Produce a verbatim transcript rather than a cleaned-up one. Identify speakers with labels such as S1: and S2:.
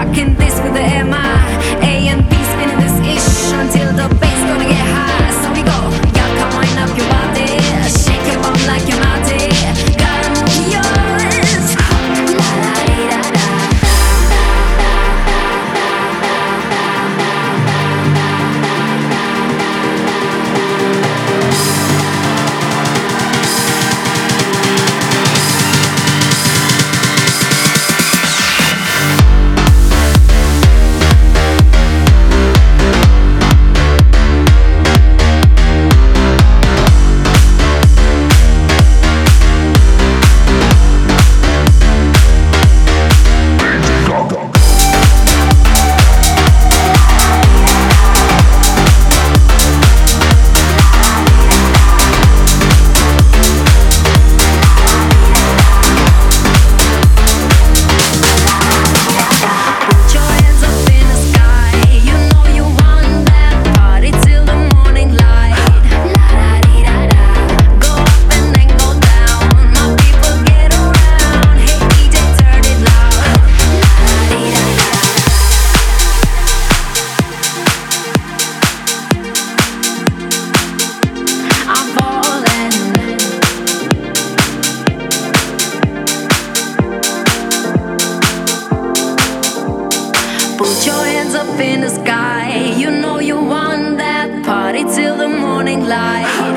S1: rocking this with the M I A and B spinning this ish until the bass gonna get high. So we go, y'all come wind up your body, shake your bum like you're naughty. Gotta move yours. La la di da da. Put your hands up in the sky. You know you want that party till the morning light.